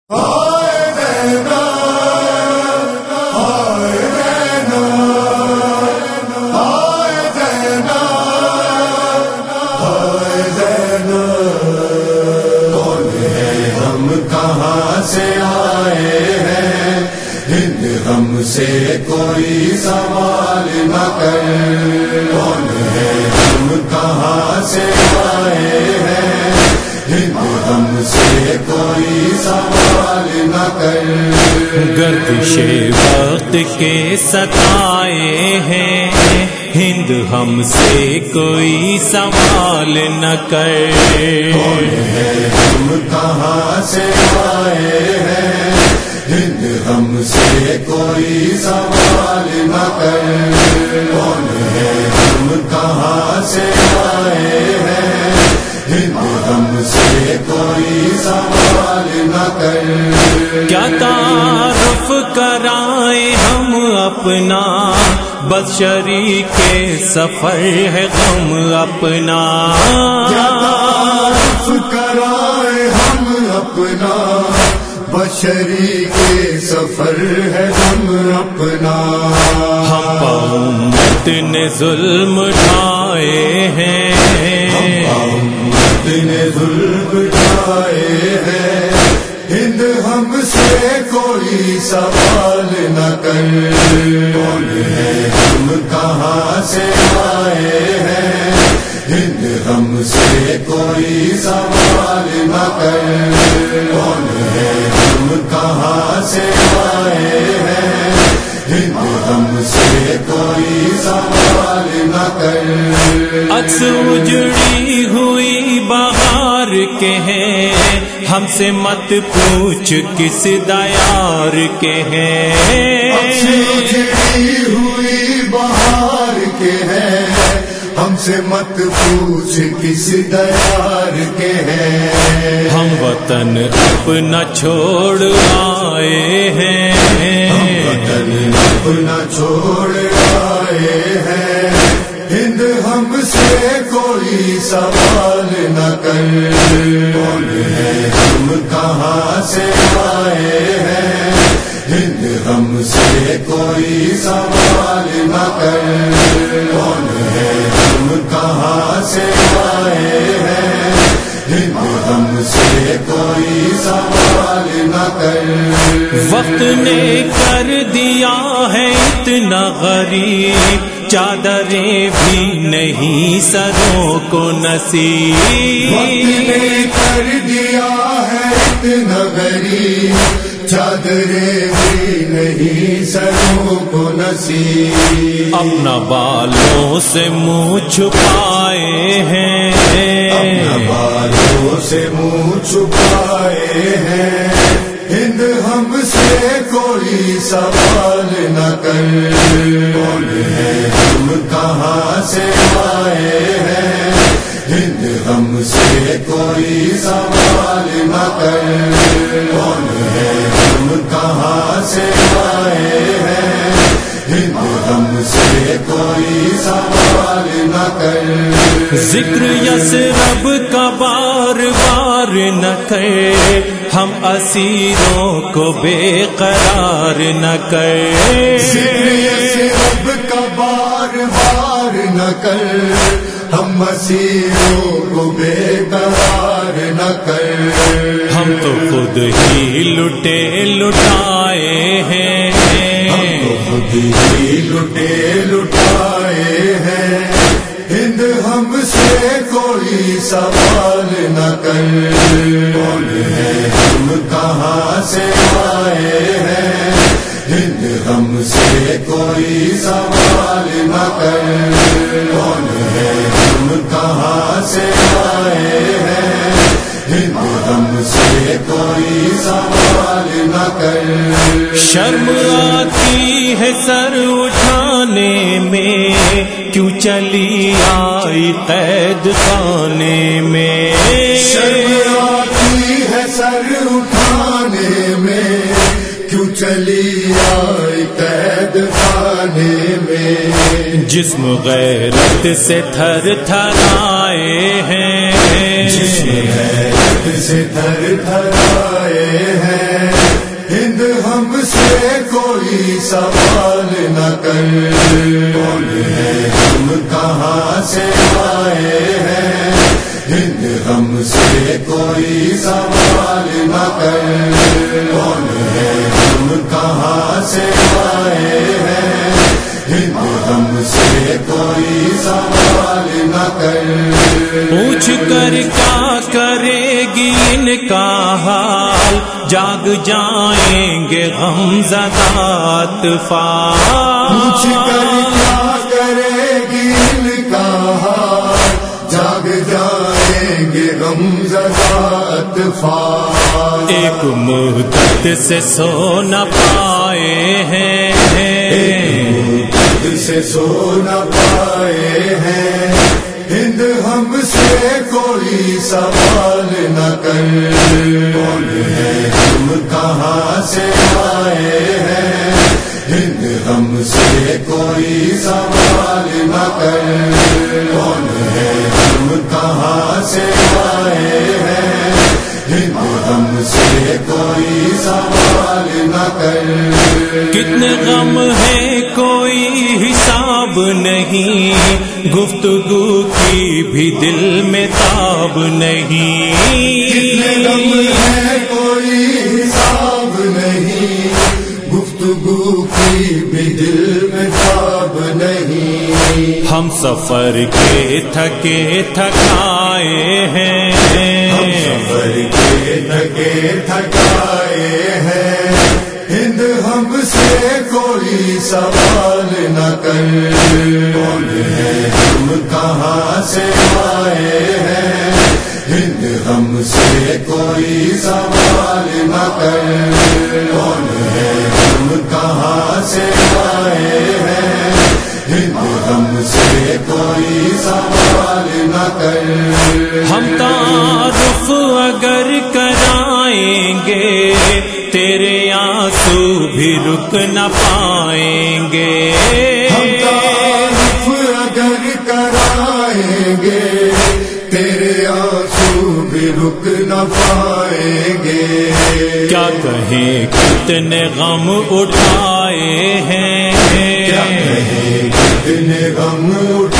کہاں سے آئے ہیں ہند ہم سے کوئی سوال نہ کر کون ہے ہم کہاں سے آئے ہیں ہند ہم سے کوئی سوال نہ کر گردش وقت کے ستائے ہیں ہند ہم سے کوئی سوال نہ کر کون ہے ہم کہاں سے آئے ہیں ہند ہم سے کوئی سوال نہ کر کون ہے ہم کہاں سے آئے ہیں ہند ہم سے کوئی سوال نہ کر کیا تعارف کرائیں ہم اپنا بس شریک سفر ہے غم اپنا کیا تعارف کرائیں ہم اپنا بشری کے سفر ہے غم اپنا ہم امت نے ظلم اٹھائے ہیں امت نے ظلم اٹھائے ہیں ہند ہم سے کوئی سوال نہ کر کون ہے ہم کہاں سے آئے ہیں ہند ہم سے کوئی سوال نہ کر کون ہے ہم کہاں سے آئے ہیں ہند ہم سے کوئی سوال نہ کر عکس اجڑی ہوئی بہار کے ہیں ہم سے مت پوچھ کس دیار کے ہیں عکس اجڑی ہوئی بہار کے ہیں ہم سے مت پوچھ کس دیار کے ہیں ہم وطن اپنا چھوڑ آئے ہیں ہم وطن اپنا چھوڑ آئے ہیں ہند ہم سے کوئی سوال نہ کر کون ہے ہم کہاں سے آئے ہیں ہند ہم سے کوئی سوال نہ کر کون ہے ہم کہاں سے آئے ہیں ہند ہم سے کوئی سوال نہ کر وقت نے کر دیا ہے اتنا غریب چادریں بھی نہیں سروں کو نصیب وقت نے کر دیا ہے اتنا غریب چادریں بھی نہیں سروں کو نصیب اپنا بالوں سے منہ چھپائے ہیں اپنا بالوں سے منہ چھپائے ہیں ہند ہم سے کوئی سوال نہ کر کون ہے ہم کہاں سے آئے ہیں ہند ہم سے کوئی سوال نہ کر کون ہے ہم کہاں سے آئے ہیں ہند ہم سے کوئی سوال نہ کر ذکر یسرب کا بار بار نہ کرے ہم اسیروں کو بے قرار نہ کرے ذکر یسرب کا بار بار نہ کر ہم اسیروں کو بے قرار نہ کر ہم تو خود ہی لٹے لٹائے ہیں ہم تو خود ہی لٹے لٹائے ہیں ہند ہم سے کوئی سوال نہ کر کون ہے ہم کہاں سے آئے ہیں ہند ہم سے کوئی سوال نہ کر کون ہے ہم کہاں سے آئے ہیں ہند ہم سے کوئی سوال نہ کر شرم آتی ہے سر اٹھانے میں کیوں چلی آئی قید خانے میں شرم آتی ہے سر اٹھانے میں کیوں چلی آئی قید خانے میں جسم غیرت سے تھر تھر آئے ہیں جسم غیرت سے تھر تھر آئے ہیں سوال نہ کر، کون ہے ہم کہاں سے آئے ہیں، ہند ہم سے کوئی سوال نہ کر، کون ہے ہم کہاں سے آئے ہیں، ہند ہم سے کوئی سوال نہ کر، پوچھ کر کیا کرے گی ان کا حال، جاگ جائیں گے غم زدہ اطفال، پوچھ کر کیا کرے گی ان کا حال، جاگ جائیں گے غم زدہ اطفال، ایک مدت سے سو نہ پائے ہیں، سے سو نہ پائے ہیں، ہند ہم سے کوئی سوال نہ کر، کون ہے ہم کہاں سے آئے ہیں، ہند ہم سے کوئی سوال نہ کر، کون ہے ہم کہاں سے آئے ہیں، ہند ہم سے کوئی سوال نہ کر، کتنے غم ہے کوئی حساب نہیں، گفتگو کی بھی دل میں تاب نہیں، کتنے غم ہے کوئی حساب نہیں، گفتگو کی بھی دل میں تاب نہیں، ہم سفر کے تھکے تھکائے ہیں، ہم سفر کے تھکے تھکائے ہیں، ہند ہم سے کوئی سوال نہ کر، کون ہے ہم کہاں سے آئے ہیں، ہند ہم سے کوئی سوال نہ کر، کون ہے ہم کہاں سے آئے ہیں، ہند ہم سے کوئی سوال نہ کر، ہم تعارف اگر کرائیں گے تیرے آنسو بھی رک نہ پائیں گے، ہم تعارف اگر کرائیں گے تیرے آنسو بھی رک نہ پائیں گے، کیا کہیں کتنے غم اٹھائے ہیں، کیا کہیں کتنے غم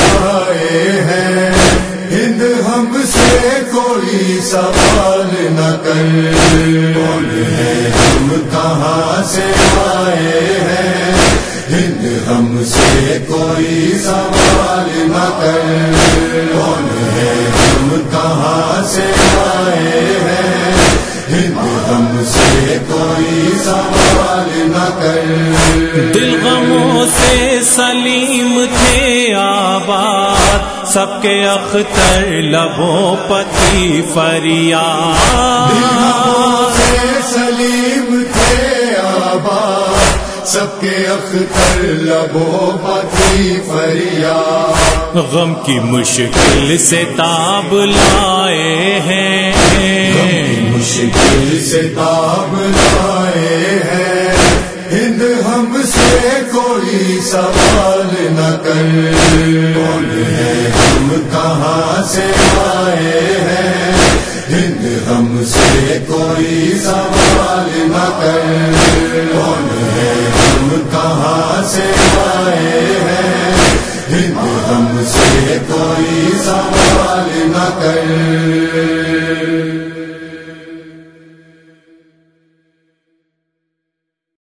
اٹھائے ہیں، ہند ہم سے کوئی سوال نہ کر، کون ہے ہم کہاں سے آئے ہیں، ہند ہم سے کوئی سوال نہ کر، کون ہے ہم کہاں سے آئے ہیں، ہند ہم سے کوئی سوال نہ کر، دل غموں سے سلیم تھے آباد، سب کے اختر لبوں پتی فریاد، دل غموں سے سلیم تھے آباد، سب کے اختر لبوں پتی فریاد، غم کی مشکل سے تاب لائے ہیں، مشکل سے تاب لائے ہیں، ہند ہم سے کوئی سوال نہ کر، کون ہے ہم کہاں سے آئے ہیں، ہند ہم سے کوئی سوال